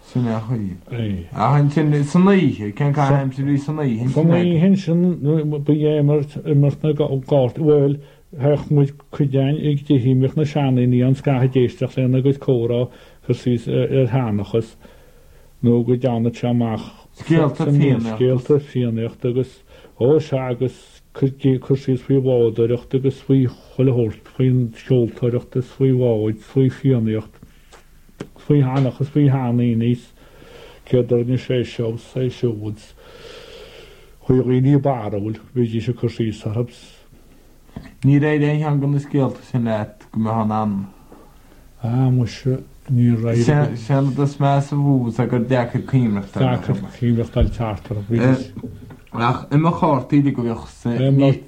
Sy'n chwi. A hyn sy'n leih, cyn cael hyn sy'n leih. Hyn sy'n bwyd na gort. Wel, hech mwyd cwydian ag dihimich na siannu ni ond sgach deistach sy'n na gwyth cwra chysys hanachos. No gwydian y tiamach. Sgilt y ffianach. Agus o siagus cwrsys fwy wadyrach. Agus fwy chwilholt. Fwy'n sioltarach. Agus fwy wad. Fwy ffianach. Fwy hanachos. Fwy hannu nis. Cydar ni seisiaws. Seisiawds. Fwy rini barwl. Fyd eisiau cwrsys arabs. Ni reid ein hangon y sgilt sy'n net gyda hon am. Mwysio, ni reid. Sy'n dys mes y fwys ag o'r deach y cymrach. Deach y cymrach dal charter. Ach, yma chort i di gwych.